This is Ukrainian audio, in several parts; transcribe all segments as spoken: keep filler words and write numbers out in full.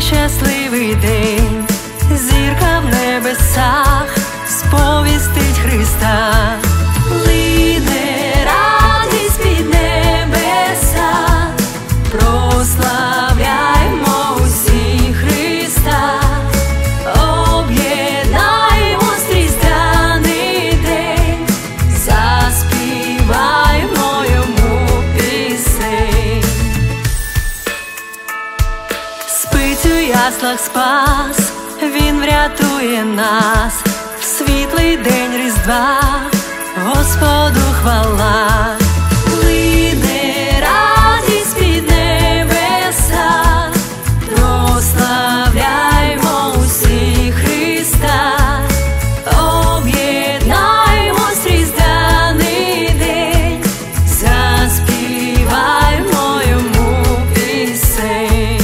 щасливий день, зірка в небесах сповістить Христа. Лине радість під небеса, прославляймо усі Христа. Об'єднаймось в різдвяний день, заспіваймо йому пісень. Спить у яслах Спас, Він врятує нас. В світлий день Різдва Господу хвала. Лине радість під небеса, прославляймо усі Христа. Об'єднаймось в різдвяний день, заспіваймо йому пісень.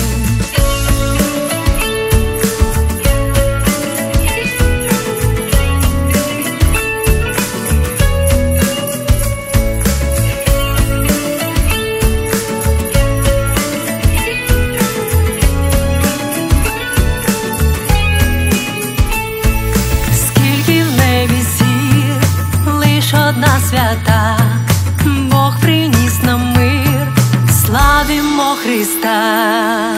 Одна свята, Бог приніс нам мир, славімо Христа.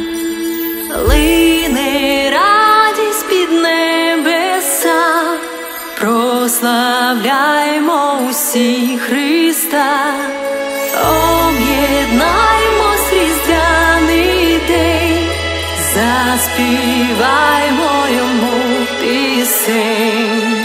Лине радість під небеса, прославляймо усі Христа. Об'єднаймось в різдвяний день, заспіваймо йому пісень.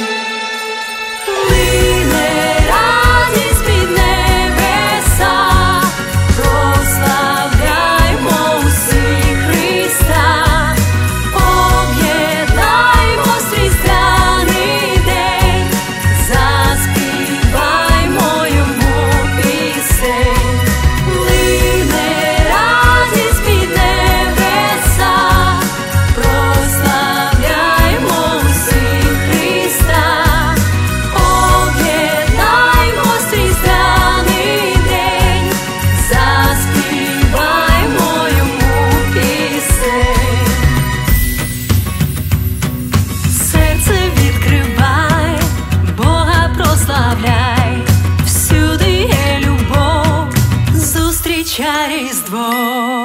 Всюди є любов, зустрічай Різдво.